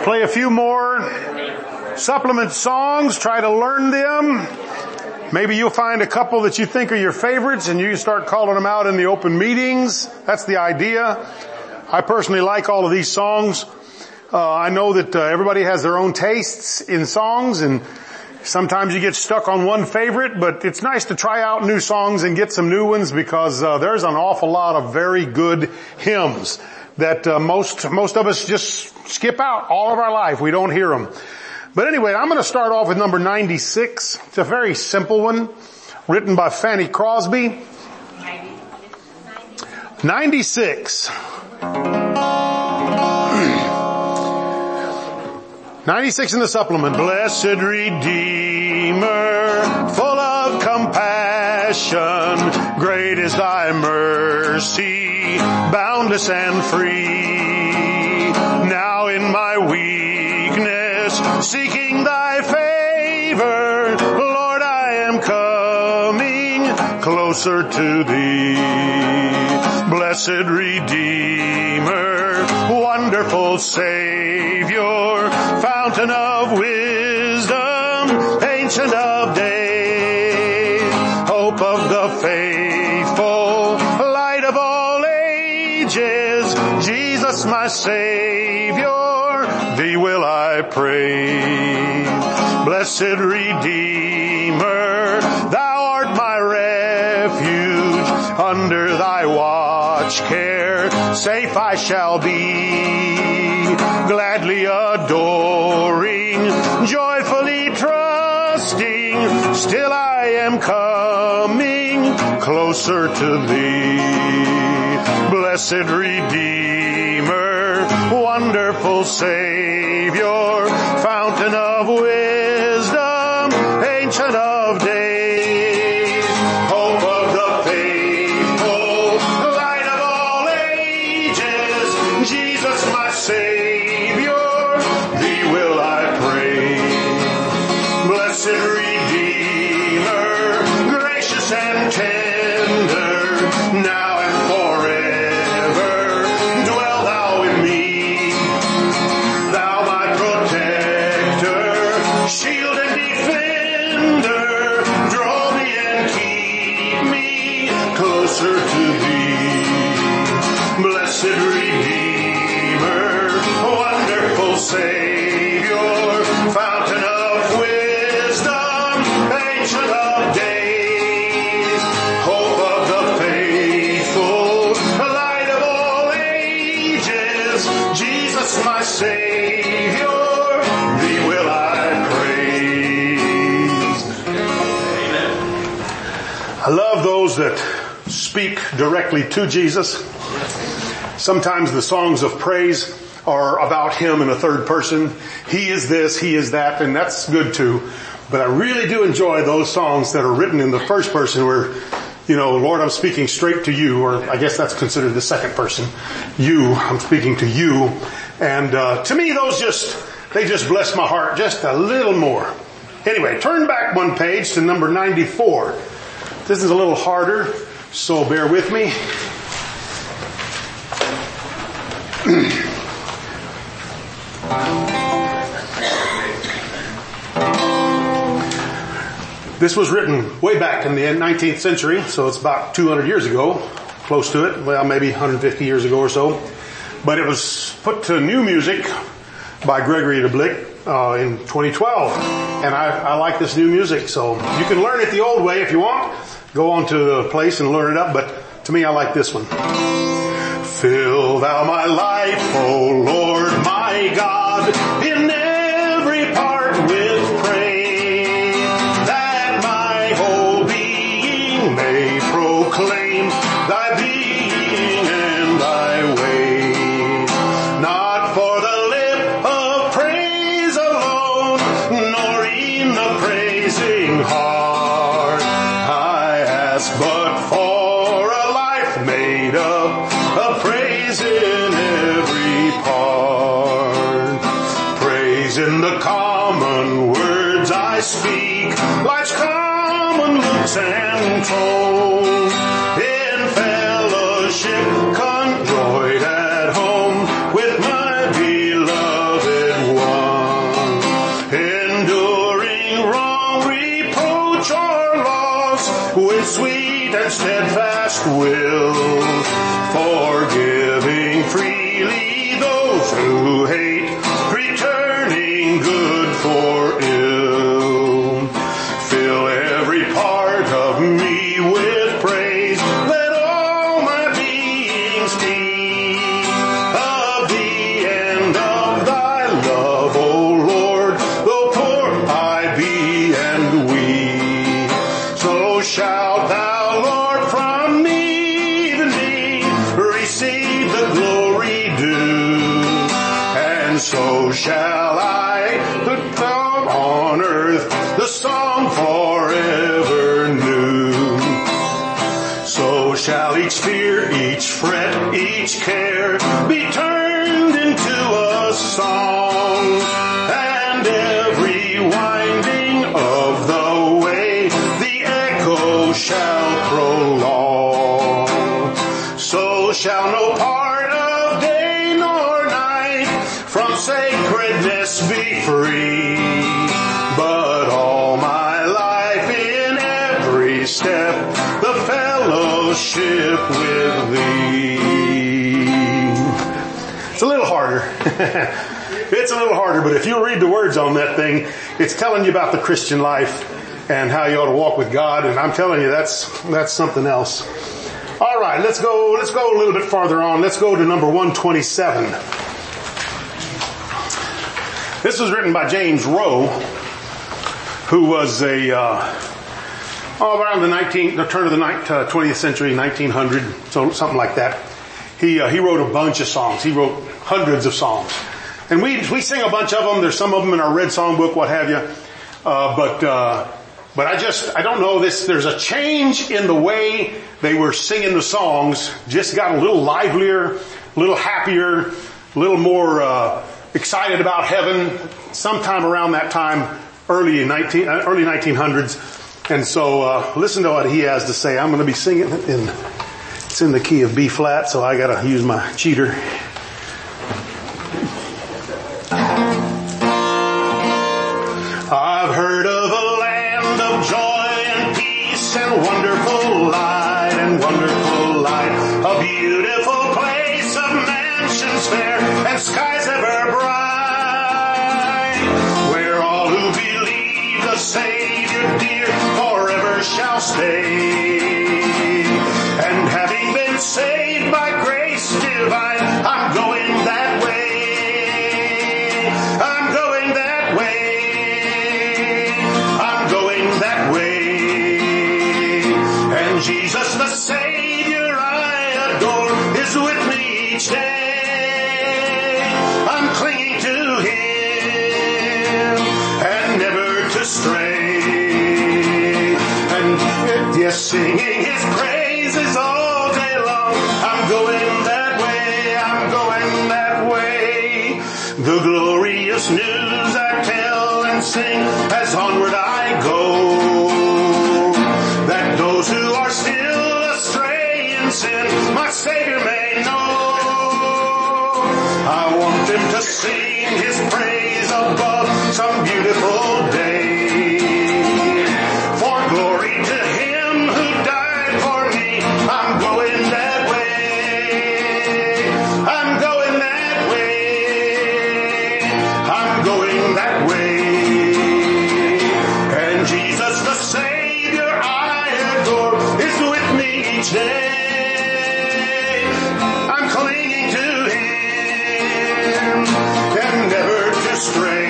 Play a few more supplement songs, try to learn them. Maybe you'll find a couple that you think are your favorites and you start calling them out in the open meetings. That's the idea. I personally like all of these songs. I know that everybody has their own tastes in songs, and sometimes you get stuck on one favorite, but it's nice to try out new songs and get some new ones because there's an awful lot of very good hymns that most of us just skip out all of our life. We don't hear them. But anyway, I'm going to start off with number 96. It's a very simple one, written by Fanny Crosby. 96. 96 in the supplement. Blessed Redeemer, full of compassion, great is thy mercy, boundless and free. Now in my weakness, seeking thy favor, Lord, I am coming closer to thee. Blessed Redeemer, wonderful Savior, fountain of wisdom, ancient of days, hope of the faithful, light of all ages, Jesus my Savior, thee will I praise. Blessed Redeemer, thou art my refuge, under thy watch care, safe I shall be, gladly adoring, joyfully trusting, still I am coming closer to thee. Blessed Redeemer, wonderful Savior, fountain of wisdom, ancient of days, hope of the faithful, light of all ages, Jesus my Savior, thee will I praise. Blessed Redeemer, gracious and tender, now and forever, dwell thou in me. Thou my protector, shield and defender, draw me and keep me closer to thee. Blessed Redeemer, wonderful Savior, fountain of wisdom, ancient of days, hope of the faithful, light of all ages, Jesus my Savior, thee will I praise. Amen. I love those that speak directly to Jesus. Sometimes the songs of praise are about Him in a third person. He is this, He is that, and that's good too. But I really do enjoy those songs that are written in the first person where, Lord, I'm speaking straight to you, or I guess that's considered the second person. You, I'm speaking to you. And to me, they just bless my heart just a little more. Anyway, turn back one page to number 94. This is a little harder, so bear with me. This was written way back in the 19th century, so it's about 200 years ago, close to it, well maybe 150 years ago or so. But it was put to new music by Gregory de Blick in 2012. And I like this new music, so you can learn it the old way if you want. Go on to the place and learn it up, but to me I like this one. Fill thou my life, O Lord my God, in every part with praise, that my whole being may proclaim thy being and thy ways. Not for the lip of praise alone, nor in the praising heart I ask, but for a life made up of praise in every part. Praise in the common words I speak, life's common looks and tone. In fellowship conjoined at home with my beloved one. steadfast will, forgiving freely those who hate, returning good for ill. Fill every part of me with praise. Let all my being speak of thee and of thy love, O Lord, though poor I be and weak. So shalt thou, Lord, from me, even me, receive the glory due. And so shall I put down on earth the song forever new. So shall each fear, each fret, each care be turned into a song, and every winding of the way the echo shall prolong. So shall no part of day nor night from sacredness be free, but all my life in every step the fellowship with thee. It's a little harder. It's a little harder, but if you read the words on that thing, it's telling you about the Christian life and how you ought to walk with God, and I'm telling you that's something else. All right, let's go a little bit farther on. Let's go to number 127. This was written by James Rowe, who was around the turn of the 20th century, 1900, so something like that. He wrote a bunch of songs. He wrote hundreds of songs. And we sing a bunch of them. There's some of them in our Red Songbook, what have you. But I don't know this. There's a change in the way they were singing the songs. Just got a little livelier, a little happier, a little more excited about heaven. Sometime around that time, early 1900s. And so listen to what he has to say. I'm going to be singing it it's in the key of B flat, so I got to use my cheater. I've heard of a land of joy and peace and wonderful light, a beautiful place of mansions fair and skies ever bright, where all who believe the Savior dear forever shall stay. And having been saved by grace divine, I'm going that way. I'm going that way. I'm going that way. And Jesus the Savior I adore is with me each day. I'm clinging to Him and never to stray. And yes, singing His praises all day long. I'm going that way. I'm going that way. The glorious news I tell and sing as onward I go, that those who are still astray in sin my Savior may know. I want them to sing His praise above some beautiful day. For glory to Him who died for me, I'm going that way. I'm going that way. I'm going that way. And Jesus the Savior I adore is with me each day. I'm clinging to Him and never to stray.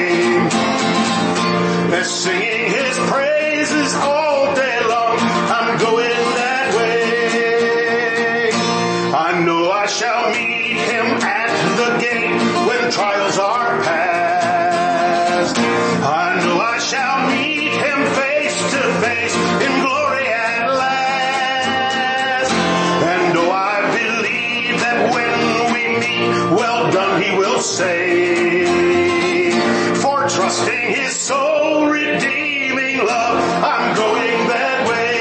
And singing His praises all day long. I'm going that way. I know I shall meet Him at the gate when trials are past. I know I shall meet Him face to face in glory at last. And though I believe that when we meet, well done He will say, for trusting His soul redeeming love, I'm going that way.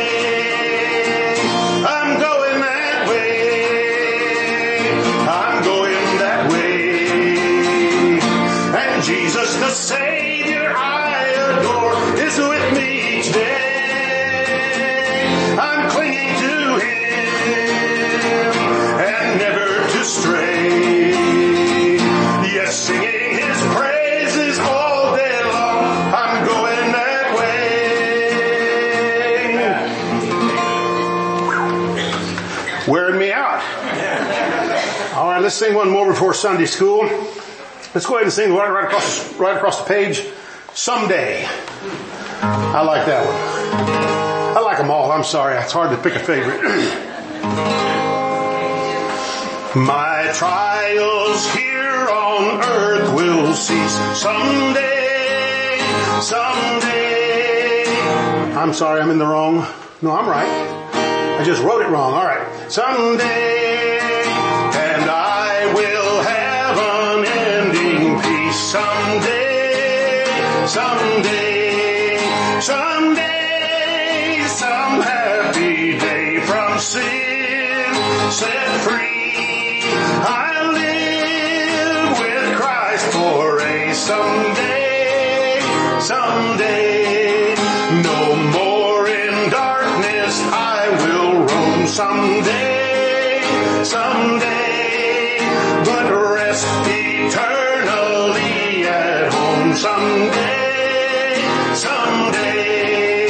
I'm going that way. I'm going that way. And Jesus the Savior I adore is with me each day. I'm clinging to Him All right, let's sing one more before Sunday school. Let's go ahead and sing right across the page. Someday. I like that one. I like them all. I'm sorry. It's hard to pick a favorite. My trials here on earth will cease someday, someday. I'm sorry, I'm in the wrong. No, I'm right. I just wrote it wrong. All right. Someday, and I will have unending peace. Someday, someday, someday, some happy day from sin set free. I live with Christ for a someday, someday. No more in darkness I will roam someday, someday. But rest eternally at home someday, someday,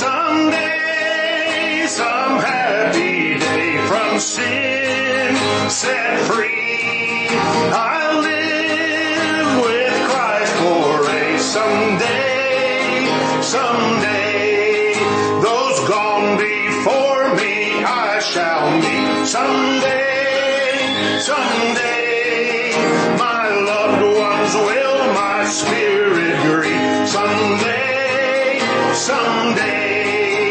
someday. Some happy day from sin set free. I live with Christ for a someday, someday. Those gone before me I shall meet someday, someday. My loved ones will my spirit greet someday, someday,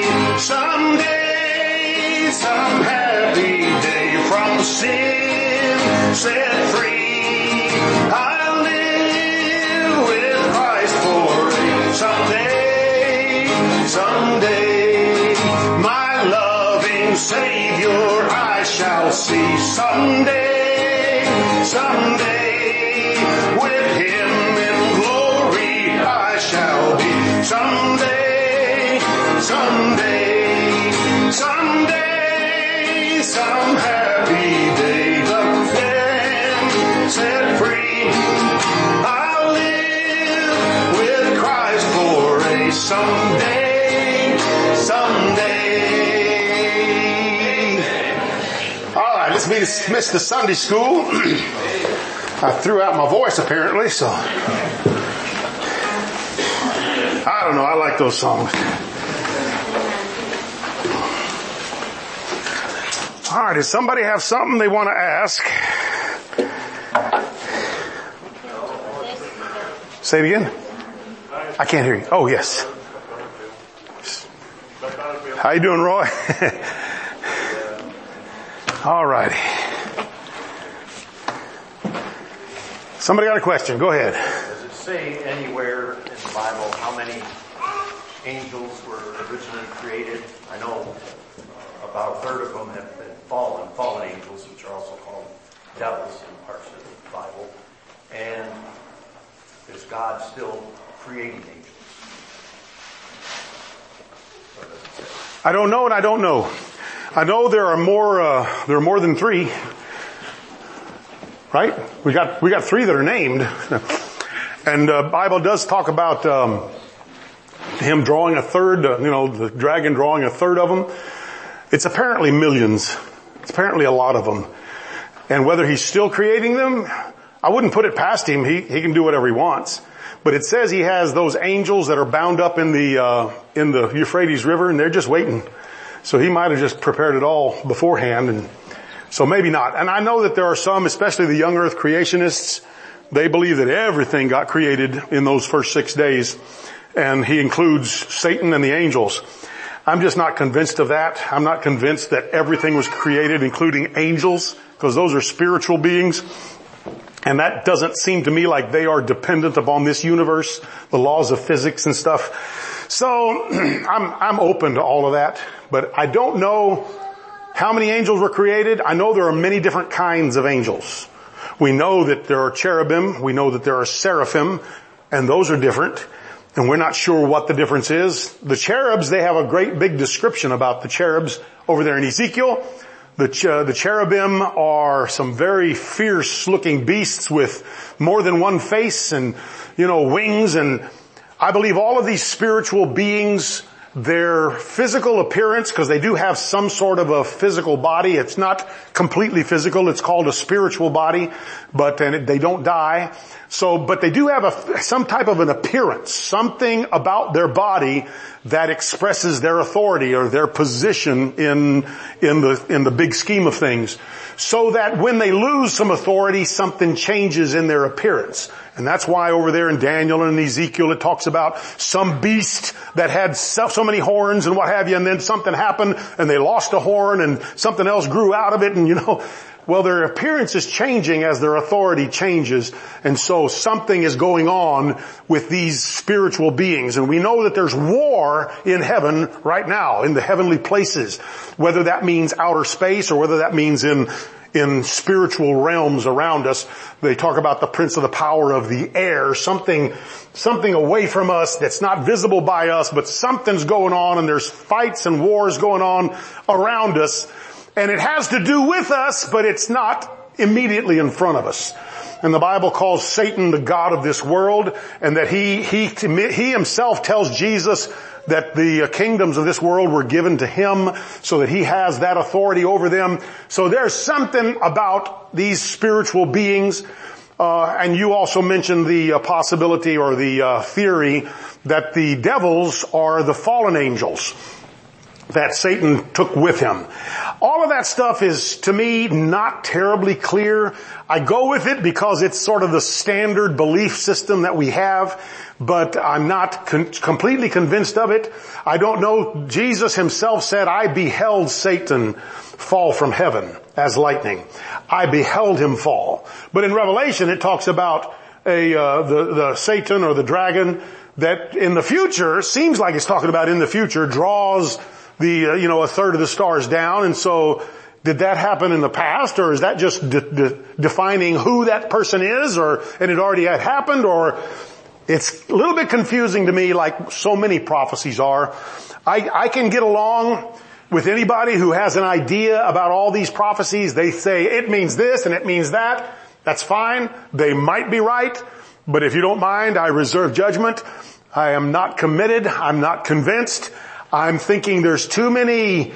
someday. Some happy day from sin set free. I live with Christ for a someday, someday. My loving Savior I shall see someday, someday. With Him in glory I shall be someday, someday, someday. Some happy day the pen set free. I'll live with Christ for a someday, someday. All right, let's be dismissed to Sunday school. I threw out my voice apparently, so I don't know. I like those songs. All right, does somebody have something they want to ask? Say it again. I can't hear you. Oh, yes. How you doing, Roy? All righty. Somebody got a question. Go ahead. Does it say anywhere in the Bible how many angels were originally created? I know about a third of them have been fallen angels, which are also called devils in parts of the Bible. And is God still creating angels? I don't know and I don't know. I know there are more than 3. Right? We got 3 that are named. And the Bible does talk about him drawing a third, the dragon drawing a third of them. It's apparently millions. It's apparently a lot of them. And whether he's still creating them, I wouldn't put it past him. He can do whatever he wants. But it says he has those angels that are bound up in the Euphrates River, and they're just waiting. So he might have just prepared it all beforehand, and so maybe not. And I know that there are some, especially the young earth creationists, they believe that everything got created in those first 6 days, and he includes Satan and the angels. I'm just not convinced of that. I'm not convinced that everything was created, including angels, because those are spiritual beings. And that doesn't seem to me like they are dependent upon this universe, the laws of physics and stuff. So I'm open to all of that, but I don't know how many angels were created. I know there are many different kinds of angels. We know that there are cherubim. We know that there are seraphim, and those are different. And we're not sure what the difference is. The cherubs, they have a great big description about the cherubs over there in Ezekiel. The cherubim are some very fierce looking beasts with more than one face and, wings. And I believe all of these spiritual beings, their physical appearance, because they do have some sort of a physical body. It's not completely physical. It's called a spiritual body, and they don't die. So, but they do have some type of an appearance, something about their body that expresses their authority or their position in the big scheme of things. So that when they lose some authority, something changes in their appearance. And that's why over there in Daniel and Ezekiel it talks about some beast that had so many horns and what have you, and then something happened and they lost a horn and something else grew out of it, and well, their appearance is changing as their authority changes. And so something is going on with these spiritual beings. And we know that there's war in heaven right now, in the heavenly places. Whether that means outer space or whether that means in spiritual realms around us. They talk about the prince of the power of the air, something away from us that's not visible by us, but something's going on, and there's fights and wars going on around us. And it has to do with us, but it's not immediately in front of us. And the Bible calls Satan the god of this world, and that he himself tells Jesus that the kingdoms of this world were given to him, so that he has that authority over them. So there's something about these spiritual beings. And you also mentioned the possibility or the theory that the devils are the fallen angels that Satan took with him. All of that stuff is, to me, not terribly clear. I go with it because it's sort of the standard belief system that we have, but I'm not completely convinced of it. I don't know. Jesus himself said, I beheld Satan fall from heaven as lightning. I beheld him fall. But in Revelation it talks about the Satan or the dragon that in the future, seems like it's talking about in the future, draws a third of the stars down. And so did that happen in the past, or is that just defining who that person is, and it already had happened? Or it's a little bit confusing to me, like so many prophecies are. I can get along with anybody who has an idea about all these prophecies. They say it means this and it means that. That's fine. They might be right. But if you don't mind, I reserve judgment. I am not committed. I'm not convinced. I'm thinking there's too many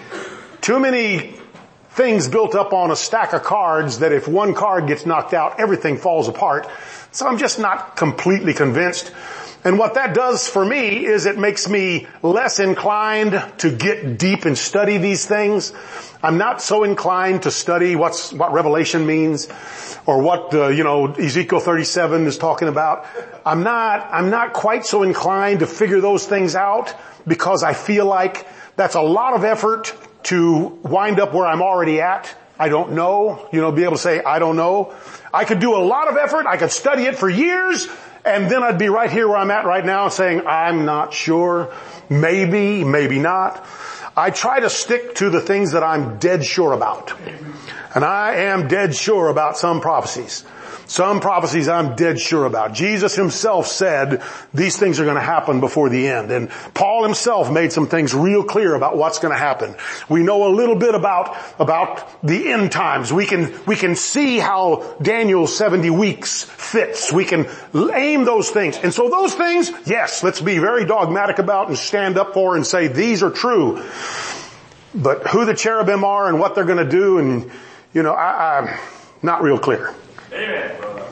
things built up on a stack of cards that if one card gets knocked out, everything falls apart. So I'm just not completely convinced. And what that does for me is it makes me less inclined to get deep and study these things. I'm not so inclined to study what Revelation means or what Ezekiel 37 is talking about. I'm not quite so inclined to figure those things out, because I feel like that's a lot of effort to wind up where I'm already at. I don't know, be able to say, I don't know. I could do a lot of effort. I could study it for years, and then I'd be right here where I'm at right now saying, I'm not sure. Maybe, maybe not. I try to stick to the things that I'm dead sure about. And I am dead sure about some prophecies. Some prophecies I'm dead sure about. Jesus himself said these things are going to happen before the end. And Paul himself made some things real clear about what's going to happen. We know a little bit about the end times. We can see how Daniel's 70 weeks fits. We can aim those things. And so those things, yes, let's be very dogmatic about and stand up for and say these are true. But who the cherubim are and what they're going to do, and I'm not real clear. Amen, brother.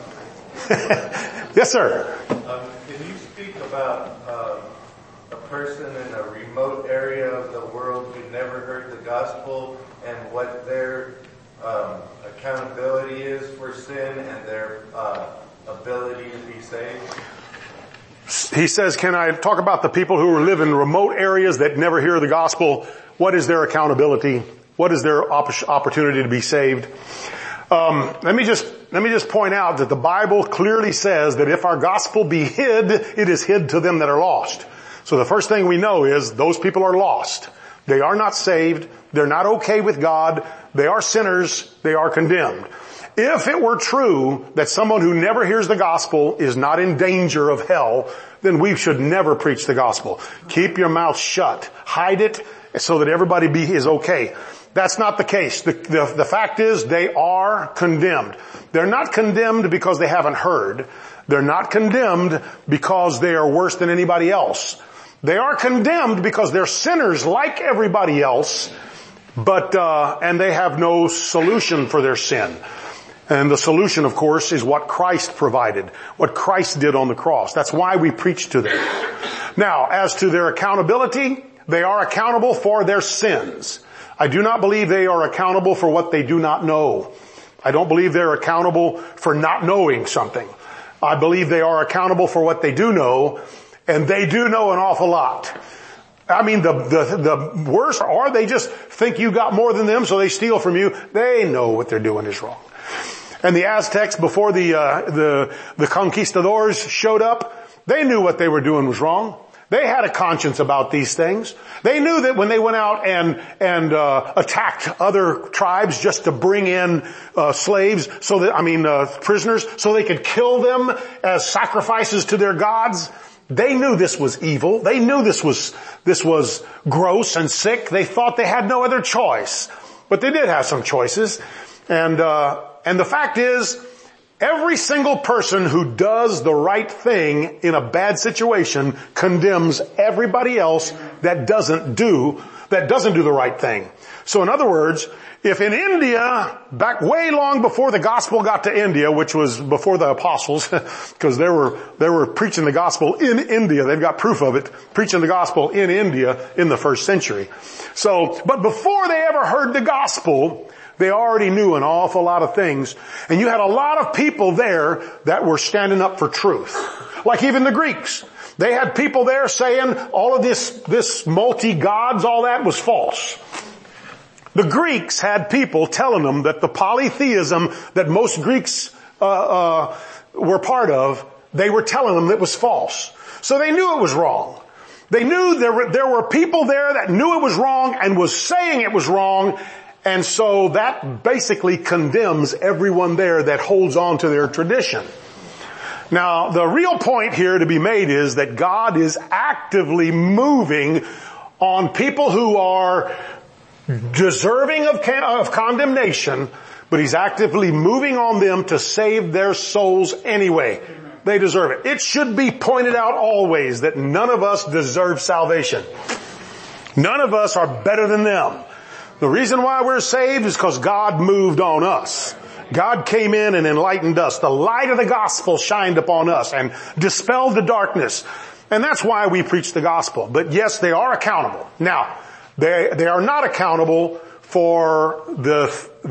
Yes, sir. Can you speak about a person in a remote area of the world who never heard the gospel and what their accountability is for sin and their ability to be saved? He says, can I talk about the people who live in remote areas that never hear the gospel? What is their accountability? What is their opportunity to be saved? Let me just point out that the Bible clearly says that if our gospel be hid, it is hid to them that are lost. So the first thing we know is those people are lost. They are not saved. They're not okay with God. They are sinners. They are condemned. If it were true that someone who never hears the gospel is not in danger of hell, then we should never preach the gospel. Keep your mouth shut. Hide it so that everybody is okay. That's not the case. The fact is they are condemned. They're not condemned because they haven't heard. They're not condemned because they are worse than anybody else. They are condemned because they're sinners like everybody else, but, and they have no solution for their sin. And the solution, of course, is what Christ provided, what Christ did on the cross. That's why we preach to them. Now, as to their accountability, they are accountable for their sins. I do not believe they are accountable for what they do not know. I don't believe they're accountable for not knowing something. I believe they are accountable for what they do know, and they do know an awful lot. I mean, the worst, or they just think you got more than them, so they steal from you. They know what they're doing is wrong. And the Aztecs, before the conquistadors showed up, they knew what they were doing was wrong. They had a conscience about these things. They knew that when they went out and attacked other tribes just to bring in slaves, prisoners, so they could kill them as sacrifices to their gods, they knew this was evil. They knew this was gross and sick. They thought they had no other choice, but they did have some choices. And the fact is, every single person who does the right thing in a bad situation condemns everybody else that doesn't do the right thing. So in other words, if in India, back way long before the gospel got to India, which was before the apostles, because they were preaching the gospel in India, they've got proof of it, preaching the gospel in India in the first century. So, but before they ever heard the gospel, they already knew an awful lot of things. And you had a lot of people there that were standing up for truth. Like even the Greeks. They had people there saying all of this multi-gods, all that was false. The Greeks had people telling them that the polytheism that most Greeks were part of, they were telling them that was false. So they knew it was wrong. They knew there were people there that knew it was wrong and was saying it was wrong. And so that basically condemns everyone there that holds on to their tradition. Now, the real point here to be made is that God is actively moving on people who are deserving of condemnation, but He's actively moving on them to save their souls anyway. They deserve it. It should be pointed out always that none of us deserve salvation. None of us are better than them. The reason why we're saved is because God moved on us. God came in and enlightened us. The light of the gospel shined upon us and dispelled the darkness. And that's why we preach the gospel. But yes, they are accountable. Now, they are not accountable for the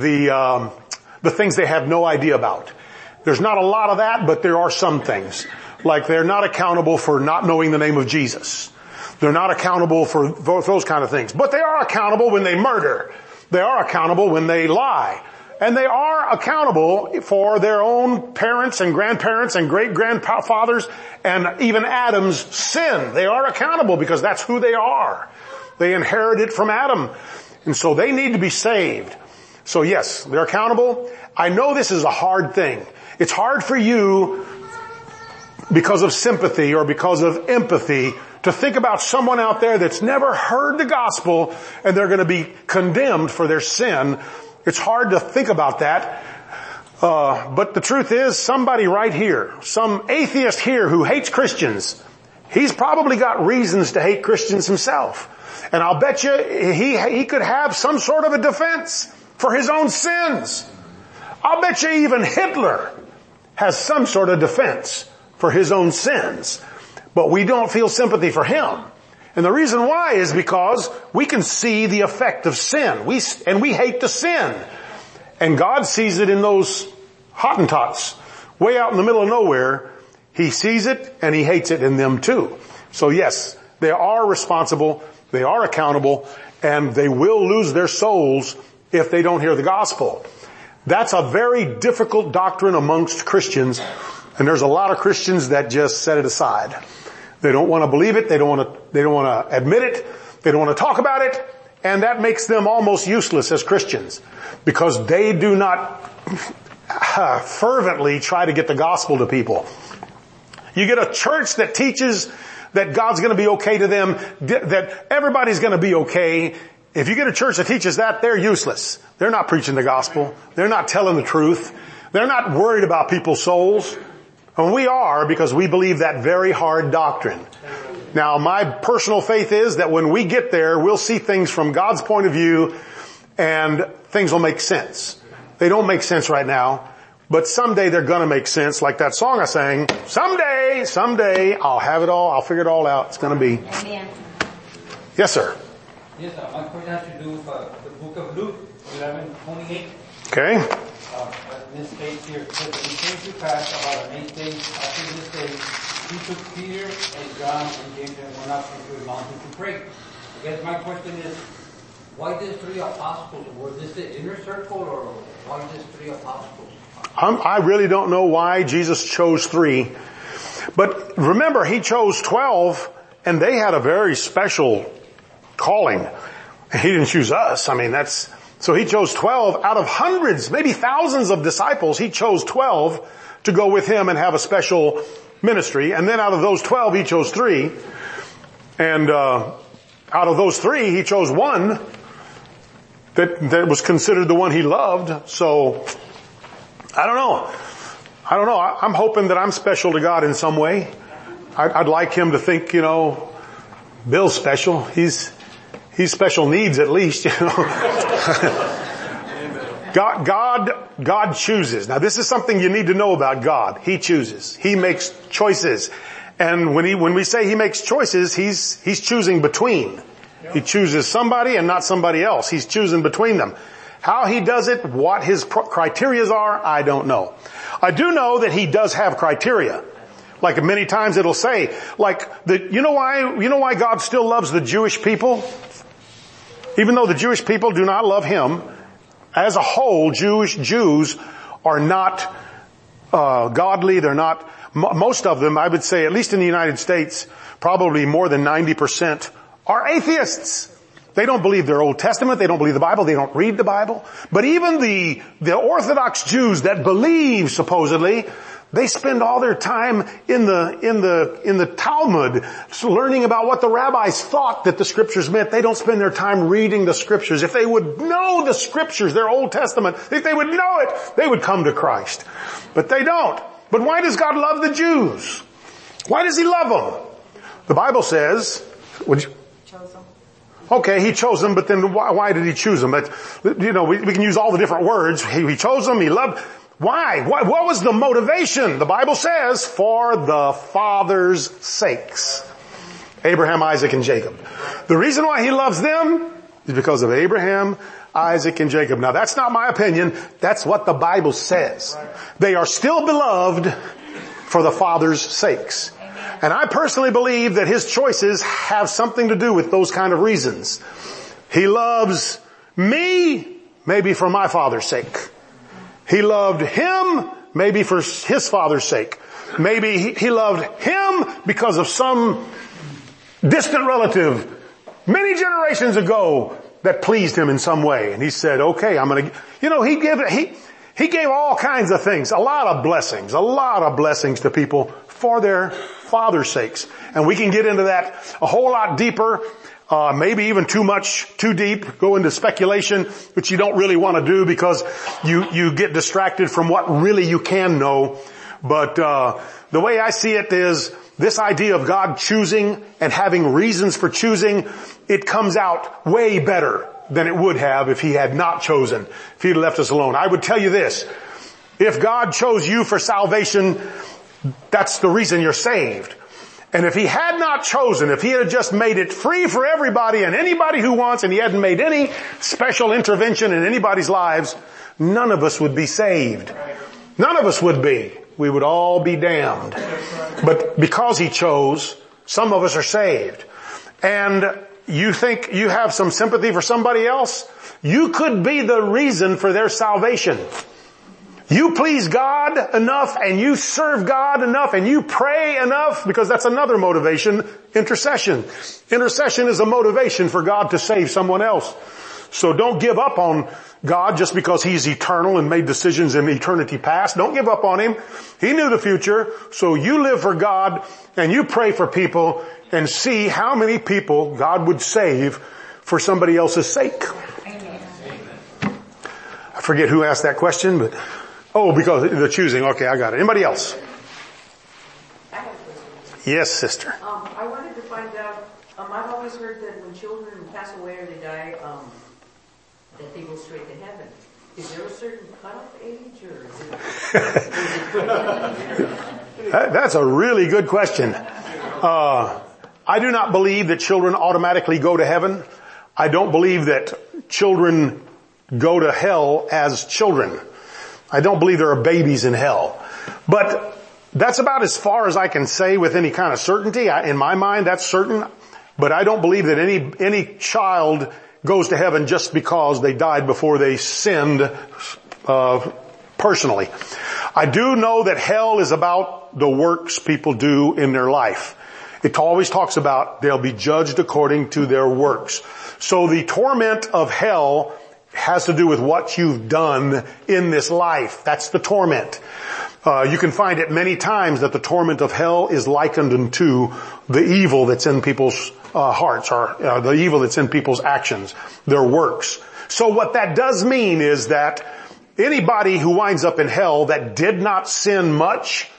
things they have no idea about. There's not a lot of that, but there are some things. Like they're not accountable for not knowing the name of Jesus. They're not accountable for those kind of things. But they are accountable when they murder. They are accountable when they lie. And they are accountable for their own parents and grandparents and great-grandfathers and even Adam's sin. They are accountable because that's who they are. They inherited from Adam. And so they need to be saved. So yes, they're accountable. I know this is a hard thing. It's hard for you because of sympathy or because of empathy to think about someone out there that's never heard the gospel and they're going to be condemned for their sin. It's hard to think about that. But the truth is, somebody right here, some atheist here who hates Christians, he's probably got reasons to hate Christians himself. And I'll bet you he could have some sort of a defense for his own sins. I'll bet you even Hitler has some sort of defense for his own sins. But we don't feel sympathy for him. And the reason why is because we can see the effect of sin. We hate the sin. And God sees it in those Hottentots way out in the middle of nowhere. He sees it and He hates it in them too. So yes, they are responsible, they are accountable, and they will lose their souls if they don't hear the gospel. That's a very difficult doctrine amongst Christians, and there's a lot of Christians that just set it aside. They don't want to believe it, they don't want to admit it, they don't want to talk about it, and that makes them almost useless as Christians because they do not fervently try to get the gospel to people. You get a church that teaches that God's going to be okay to them, that everybody's going to be okay. If you get a church that teaches that, they're useless. They're not preaching the gospel. They're not telling the truth. They're not worried about people's souls. And we are, because we believe that very hard doctrine. Now, my personal faith is that when we get there, we'll see things from God's point of view and things will make sense. They don't make sense right now, but someday they're gonna make sense. Like that song I sang, someday, I'll have it all, I'll figure it all out. It's gonna be. Amen. Yes, sir. Yes, my question has to do with the book of Luke 11:28. Okay. This states here, it says, "It came to pass about an 8 days after this day, he took Peter and John and James and went up into the mountain to pray." I guess my question is, why these 3 apostles? Were this the inner circle, or why these 3 apostles? I really don't know why Jesus chose 3. But remember, he chose 12 and they had a very special calling. He didn't choose us. I mean, so he chose 12 out of hundreds, maybe thousands of disciples. He chose 12 to go with him and have a special ministry. And then out of those 12, he chose 3. And, out of those 3, he chose 1 that was considered the one he loved. So, I don't know. I'm hoping that I'm special to God in some way. I'd like him to think, Bill's special. He's special needs at least, God chooses. Now this is something you need to know about God. He chooses. He makes choices. And when we say he makes choices, he's choosing between. He chooses somebody and not somebody else. He's choosing between them. How he does it, what his criterias are, I don't know. I do know that he does have criteria. Like many times it'll say, you know why God still loves the Jewish people? Even though the Jewish people do not love him, as a whole, Jews are not godly. They're not, most of them, I would say, at least in the United States, probably more than 90% are atheists. They don't believe their Old Testament. They don't believe the Bible. They don't read the Bible. But even the Orthodox Jews that believe, supposedly, they spend all their time in the Talmud learning about what the rabbis thought that the scriptures meant. They don't spend their time reading the scriptures. If they would know the scriptures, their Old Testament, if they would know it, they would come to Christ. But they don't. But why does God love the Jews? Why does he love them? The Bible says, Chose them. okay, he chose them, but then why did he choose them? But, we can use all the different words. He chose them, he loved. Why? What was the motivation? The Bible says, for the Father's sakes. Abraham, Isaac, and Jacob. The reason why he loves them is because of Abraham, Isaac, and Jacob. Now that's not my opinion. That's what the Bible says. They are still beloved for the Father's sakes. And I personally believe that his choices have something to do with those kind of reasons. He loves me, maybe for my Father's sake. He loved him, maybe for his Father's sake. Maybe he loved him because of some distant relative many generations ago that pleased him in some way. And he said, okay, I'm going to, he gave all kinds of things, a lot of blessings to people for their Father's sakes. And we can get into that a whole lot deeper. Maybe even too deep, go into speculation, which you don't really want to do because you get distracted from what really you can know. But, the way I see it is this idea of God choosing and having reasons for choosing, it comes out way better than it would have if he had not chosen, if he had left us alone. I would tell you this, if God chose you for salvation, that's the reason you're saved. And if he had not chosen, if he had just made it free for everybody and anybody who wants, and he hadn't made any special intervention in anybody's lives, none of us would be saved. None of us would be. We would all be damned. But because he chose, some of us are saved. And you think you have some sympathy for somebody else? You could be the reason for their salvation. You please God enough and you serve God enough and you pray enough, because that's another motivation, intercession. Intercession is a motivation for God to save someone else. So don't give up on God just because he's eternal and made decisions in eternity past. Don't give up on him. He knew the future. So you live for God and you pray for people and see how many people God would save for somebody else's sake. Amen. I forget who asked that question, but because the choosing. Okay, I got it. Anybody else? I have a question. Yes, sister. I wanted to find always heard that when children pass away or they die, that they go straight to heaven. Is there a certain cutoff age, or is it? That's a really good question. I do not believe that children automatically go to heaven. I don't believe that children go to hell as children. I don't believe there are babies in hell. But that's about as far as I can say with any kind of certainty. In my mind, that's certain. But I don't believe that any child goes to heaven just because they died before they sinned personally. I do know that hell is about the works people do in their life. It always talks about they'll be judged according to their works. So the torment of hell has to do with what you've done in this life. That's the torment. You can find it many times that the torment of hell is likened unto the evil that's in people's hearts, or the evil that's in people's actions, their works. So what that does mean is that anybody who winds up in hell that did not sin much,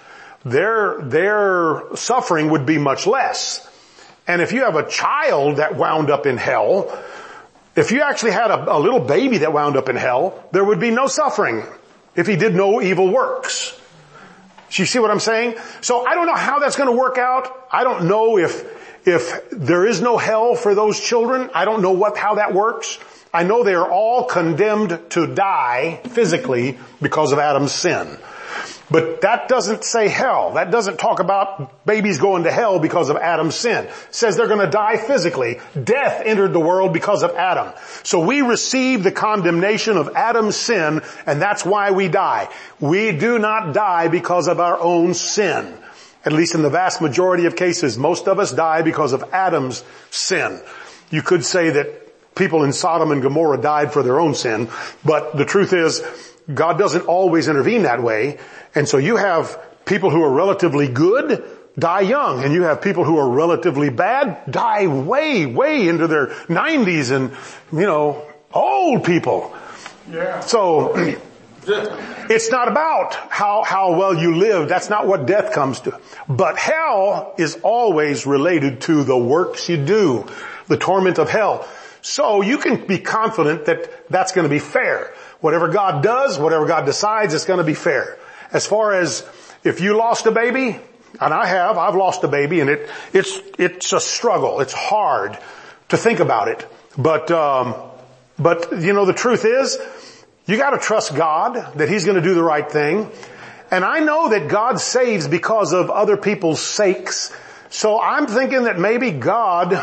their suffering would be much less. And if you have a child that wound up in hell, if you actually had a little baby that wound up in hell, there would be no suffering if he did no evil works. You see what I'm saying? So I don't know how that's going to work out. I don't know if there is no hell for those children. I don't know how that works. I know they are all condemned to die physically because of Adam's sin. But that doesn't say hell. That doesn't talk about babies going to hell because of Adam's sin. It says they're going to die physically. Death entered the world because of Adam. So we receive the condemnation of Adam's sin, and that's why we die. We do not die because of our own sin. At least in the vast majority of cases, most of us die because of Adam's sin. You could say that people in Sodom and Gomorrah died for their own sin, but the truth is, God doesn't always intervene that way. And so you have people who are relatively good die young, and you have people who are relatively bad die way, way into their 90s, and, old people. Yeah. So it's not about how well you live. That's not what death comes to. But hell is always related to the works you do, the torment of hell. So you can be confident that that's going to be fair. Whatever God does, whatever God decides, it's going to be fair. As far as if you lost a baby, and I've lost a baby, and it's a struggle. It's hard to think about it. But the truth is, you got to trust God that He's going to do the right thing. And I know that God saves because of other people's sakes. So I'm thinking that maybe God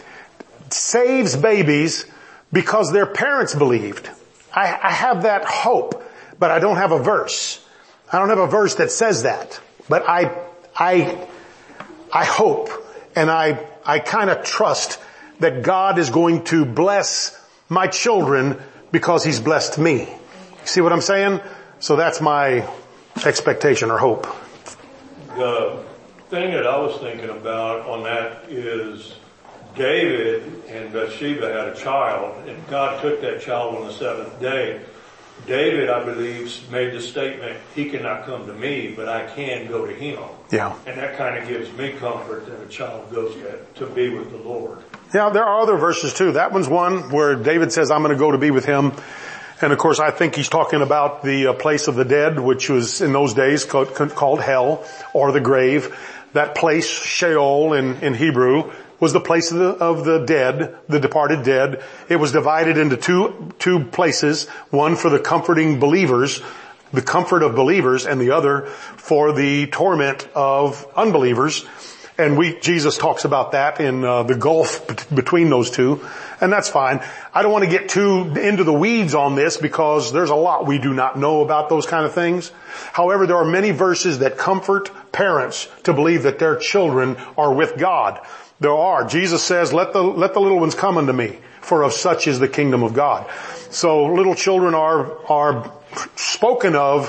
saves babies because their parents believed. I have that hope, but I don't have a verse. I don't have a verse that says that. But I hope, and I kind of trust that God is going to bless my children because He's blessed me. See what I'm saying? So that's my expectation or hope. The thing that I was thinking about on that is David and Bathsheba had a child, and God took that child on the seventh day. David, I believe, made the statement, he cannot come to me, but I can go to him. Yeah. And that kind of gives me comfort that a child goes to be with the Lord. Yeah, there are other verses too. That one's one where David says, I'm going to go to be with him. And of course, I think he's talking about the place of the dead, which was in those days called hell or the grave. That place, Sheol in Hebrew, was the place of the dead, the departed dead. It was divided into two places, one for the comforting believers, the comfort of believers, and the other for the torment of unbelievers. And Jesus talks about that in the gulf between those two, and that's fine. I don't want to get too into the weeds on this because there's a lot we do not know about those kind of things. However, there are many verses that comfort parents to believe that their children are with God. There are. Jesus says, let the little ones come unto me, for of such is the kingdom of God. So little children are spoken of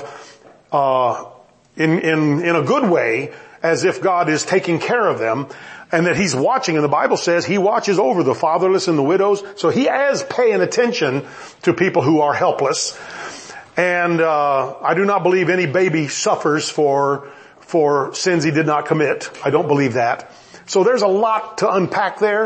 in a good way, as if God is taking care of them, and that He's watching. And the Bible says He watches over the fatherless and the widows. So He is paying attention to people who are helpless. And I do not believe any baby suffers for sins he did not commit. I don't believe that. So there's a lot to unpack there.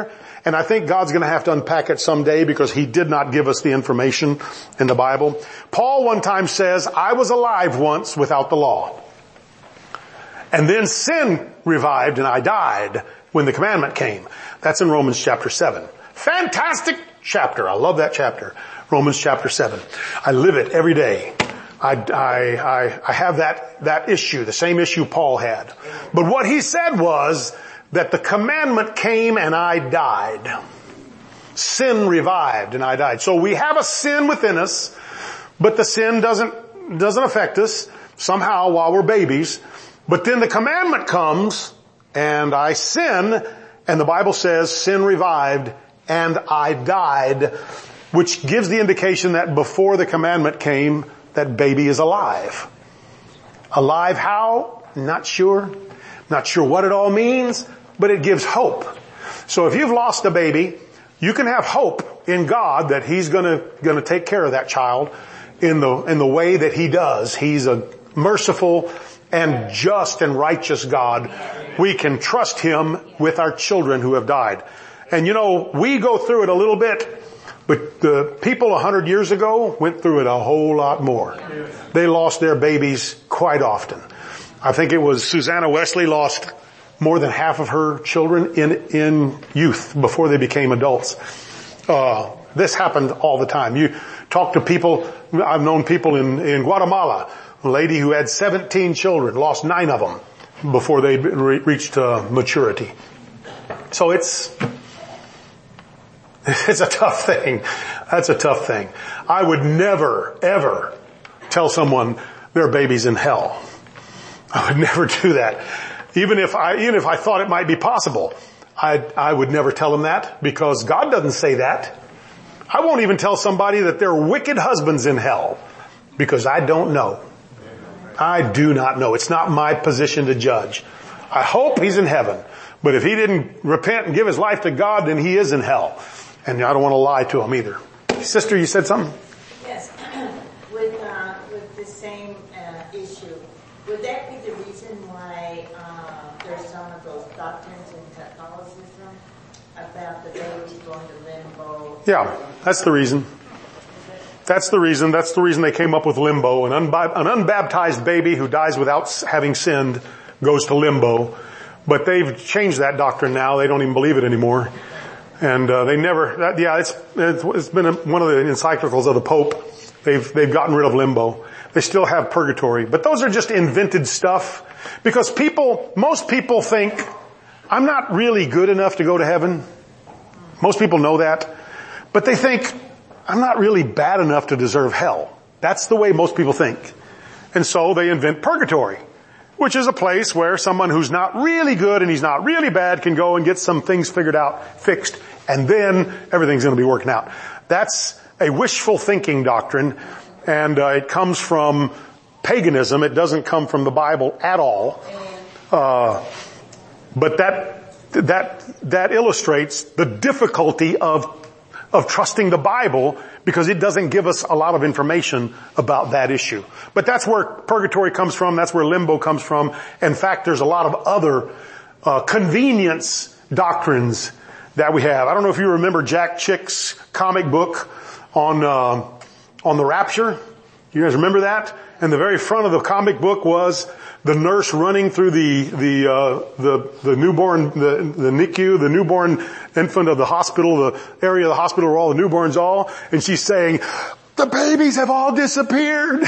And I think God's going to have to unpack it someday because he did not give us the information in the Bible. Paul one time says, I was alive once without the law. And then sin revived and I died when the commandment came. That's in Romans chapter 7. Fantastic chapter. I love that chapter. Romans chapter 7. I live it every day. I have that issue, the same issue Paul had. But what he said was that the commandment came and I died. Sin revived and I died. So we have a sin within us, but the sin doesn't affect us somehow while we're babies. But then the commandment comes and I sin, and the Bible says sin revived and I died, which gives the indication that before the commandment came, that baby is alive. Alive how? Not sure. Not sure what it all means, but it gives hope. So if you've lost a baby, you can have hope in God that he's gonna take care of that child in the way that he does. He's a merciful and just and righteous God. We can trust him with our children who have died. And we go through it a little bit, but the people 100 years ago went through it a whole lot more. They lost their babies quite often. I think it was Susanna Wesley lost more than half of her children in youth before they became adults. This happened all the time. You talk to people, I've known people in Guatemala, a lady who had 17 children, lost 9 of them before they reached maturity. So it's a tough thing. That's a tough thing. I would never, ever tell someone their baby's in hell. I would never do that. Even if I thought it might be possible, I would never tell them that because God doesn't say that. I won't even tell somebody that their wicked husband's in hell because I don't know. I do not know. It's not my position to judge. I hope he's in heaven. But if he didn't repent and give his life to God, then he is in hell. And I don't want to lie to him either. Sister, you said something? Yes. With the same issue, would that be the reason why there's some of those doctrines in Catholicism about the baby going to limbo? Yeah, that's the reason. That's the reason. That's the reason they came up with limbo. An unbaptized baby who dies without having sinned goes to limbo. But they've changed that doctrine now. They don't even believe it anymore. And they never. It's been one of the encyclicals of the Pope. They've gotten rid of limbo. They still have purgatory, but those are just invented stuff because most people think I'm not really good enough to go to heaven. Most people know that, but they think I'm not really bad enough to deserve hell. That's the way most people think. And so they invent purgatory, which is a place where someone who's not really good and he's not really bad can go and get some things fixed, and then everything's going to be working out. That's a wishful thinking doctrine, and it comes from paganism. It doesn't come from the Bible at all. But that illustrates the difficulty of trusting the Bible because it doesn't give us a lot of information about that issue. But that's where purgatory comes from. That's where limbo comes from. In fact, there's a lot of other convenience doctrines that we have. I don't know if you remember Jack Chick's comic book on the rapture. You guys remember that? And the very front of the comic book was the nurse running through the newborn, the NICU, the newborn infant of the hospital, the area of the hospital where all the newborns are, and she's saying, "The babies have all disappeared."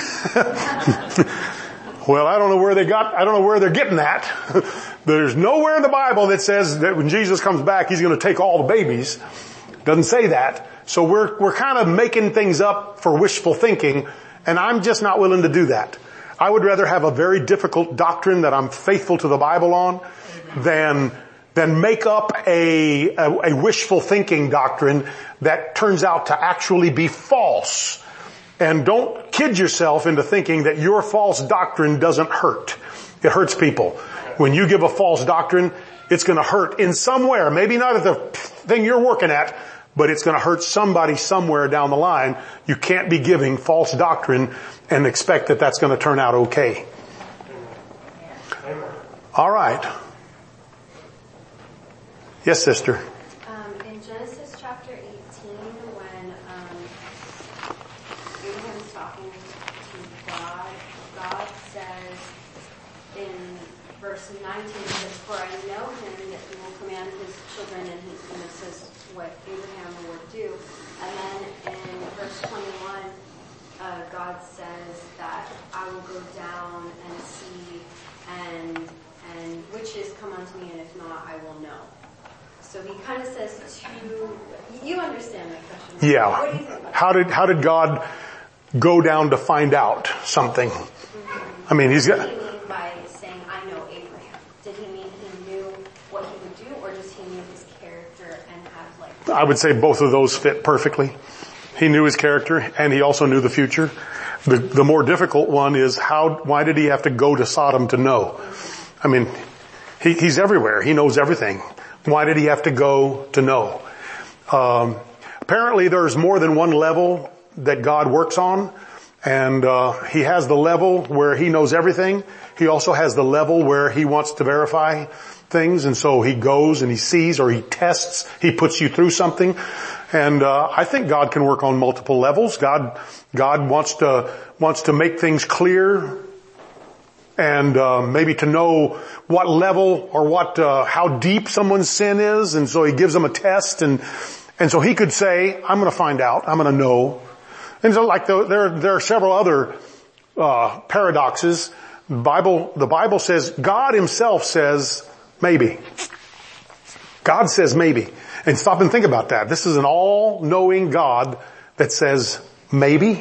Well, I don't know where they're getting that. There's nowhere in the Bible that says that when Jesus comes back, he's going to take all the babies. Doesn't say that. So we're kind of making things up for wishful thinking, and I'm just not willing to do that. I would rather have a very difficult doctrine that I'm faithful to the Bible on than make up a wishful thinking doctrine that turns out to actually be false. And don't kid yourself into thinking that your false doctrine doesn't hurt. It hurts people. When you give a false doctrine, it's going to hurt in somewhere. Maybe not at the thing you're working at, but it's going to hurt somebody somewhere down the line. You can't be giving false doctrine and expect that that's going to turn out okay. All right. Yes, sister. In John in verse 19, it says, "For I know him that he will command his children," and it says what Abraham would do. And then in verse 21, God says that I will go down and see, and which is come unto me, and if not, I will know. So he kind of says you understand my question. Yeah. What do you think about How did God go down to find out something? I mean, he's got... What do you mean by saying, I know Abraham? Did he mean he knew what he would do, or just he knew his character and had like... I would say both of those fit perfectly. He knew his character, and he also knew the future. The more difficult one is why did he have to go to Sodom to know? I mean, he's everywhere. He knows everything. Why did he have to go to know? Apparently there's more than one level that God works on, and he has the level where he knows everything. He also has the level where he wants to verify things, and so he goes and he sees, or he tests, he puts you through something. And I think God can work on multiple levels. God wants to make things clear, and maybe to know what level or how deep someone's sin is, and so he gives them a test, and so he could say, I'm going to find out, I'm going to know. And so like there are several other paradoxes. The Bible says, God himself says maybe. God says maybe. And stop and think about that. This is an all-knowing God that says maybe.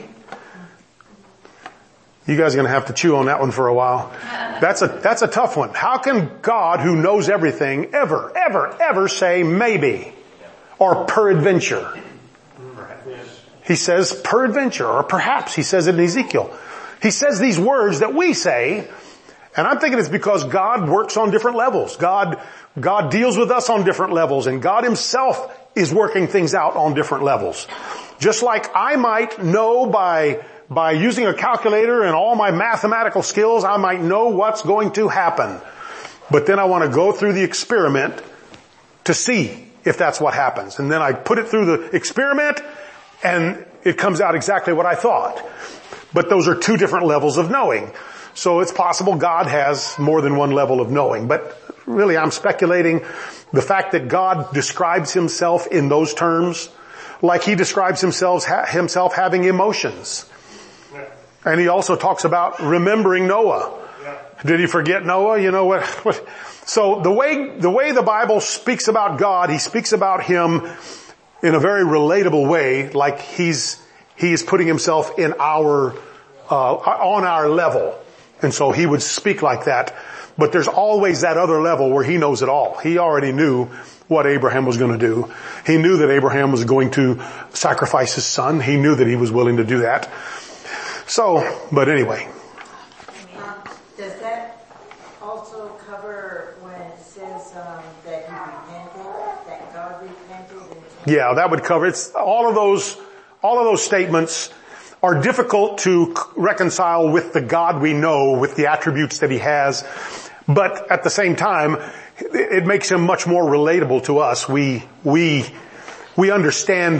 You guys are going to have to chew on that one for a while. That's a tough one. How can God, who knows everything, ever say maybe or peradventure? He says peradventure, or perhaps. He says it in Ezekiel. He says these words that we say, and I'm thinking it's because God works on different levels. God deals with us on different levels, and God himself is working things out on different levels. Just like I might know by using a calculator and all my mathematical skills, I might know what's going to happen. But then I want to go through the experiment to see if that's what happens. And then I put it through the experiment, and it comes out exactly what I thought. But those are two different levels of knowing. So it's possible God has more than one level of knowing. But really, I'm speculating. The fact that God describes himself in those terms, like he describes himself having emotions. And he also talks about remembering Noah. Did he forget Noah? You know what? So the way the Bible speaks about God, he speaks about him in a very relatable way, like he is putting himself in on our level. And so he would speak like that. But there's always that other level where he knows it all. He already knew what Abraham was going to do. He knew that Abraham was going to sacrifice his son. He knew that he was willing to do that. So, but anyway. Does that also cover when it says that he repented, that God repented? Yeah, that would cover it. All of those statements are difficult to reconcile with the God we know, with the attributes that he has. But at the same time, it makes him much more relatable to us. We understand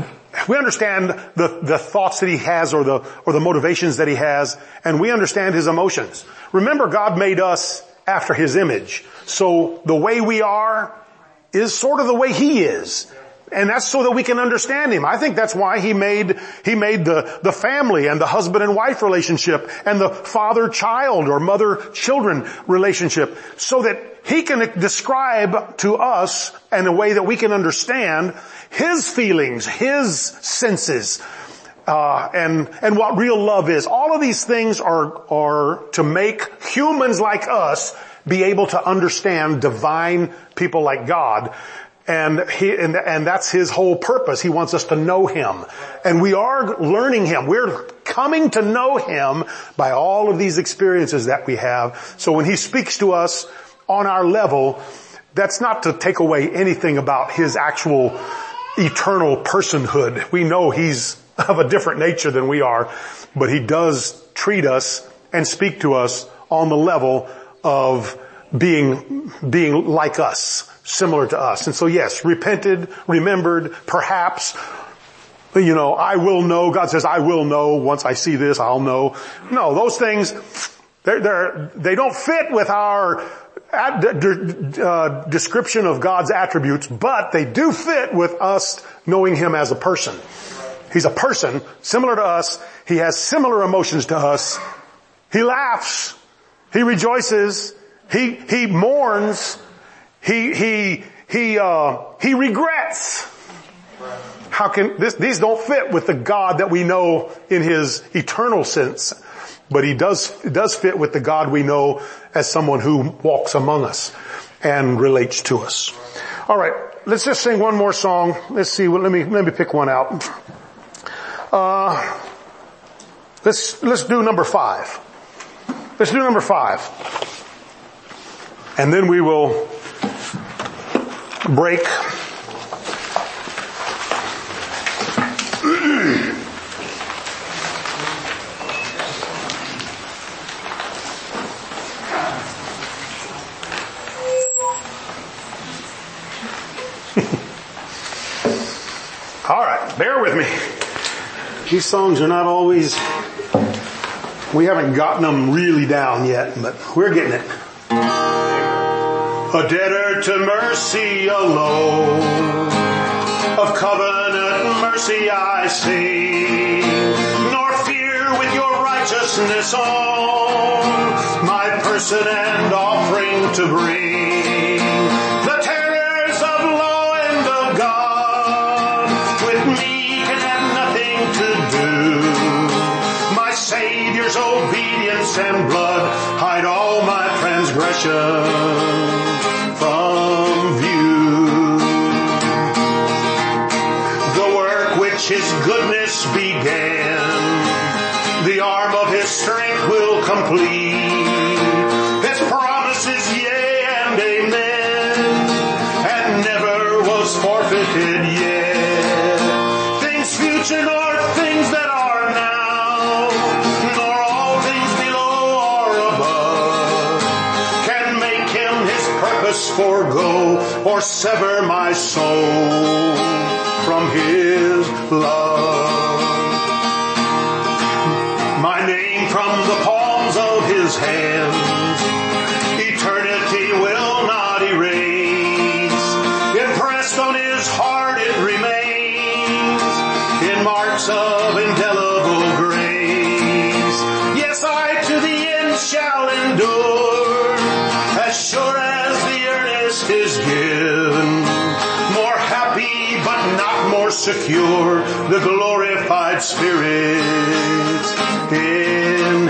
the thoughts that he has, or the motivations that he has, and we understand his emotions. Remember, God made us after his image. So the way we are is sort of the way he is. And that's so that we can understand him. I think that's why he made the family and the husband and wife relationship and the father-child or mother-children relationship, so that he can describe to us in a way that we can understand his feelings, his senses, and what real love is. All of these things are to make humans like us be able to understand divine people like God. And that's his whole purpose. He wants us to know him. And we are learning him. We're coming to know him by all of these experiences that we have. So when he speaks to us on our level, that's not to take away anything about his actual eternal personhood. We know he's of a different nature than we are, but he does treat us and speak to us on the level of being like us, similar to us. And so yes, repented, remembered, perhaps, I will know. God says, I will know. Once I see this, I'll know. No, those things, They don't fit with our description of God's attributes, but they do fit with us knowing Him as a person. He's a person, similar to us. He has similar emotions to us. He laughs. He rejoices. He mourns. He regrets. How can these don't fit with the God that we know in His eternal sense, but He does fit with the God we know as someone who walks among us and relates to us. All right, let's just sing one more song. Let's see. Let me pick one out. Let's do number 5. Let's do number 5, and then we will break. All right, bear with me. These songs are not always, we haven't gotten them really down yet, but we're getting it. A debtor to mercy alone, of covenant mercy I sing, nor fear with your righteousness on, my person and offering to bring. The terrors of law and of God with me can have nothing to do. My Savior's obedience and blood hide all my transgressions from view. The work which His goodness began, the arm of His strength will complete. His promises, yea and amen, and never was forfeited yet. Things future nor things that are now, nor all things below or above, can make Him His purpose forego or sever my soul from His love. My name from the palms of His hands, eternity will not erase. Impressed on His heart it remains, in marks of indelible grace. Yes, I to the end shall endure, as sure as the earnest is given. More happy but not more secure, the glorified spirits in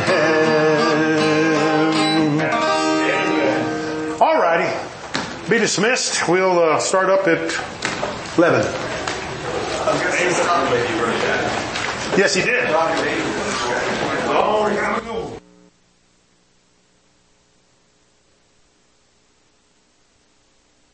heaven. All righty. Be dismissed. We'll start up at 11. Yes, he did.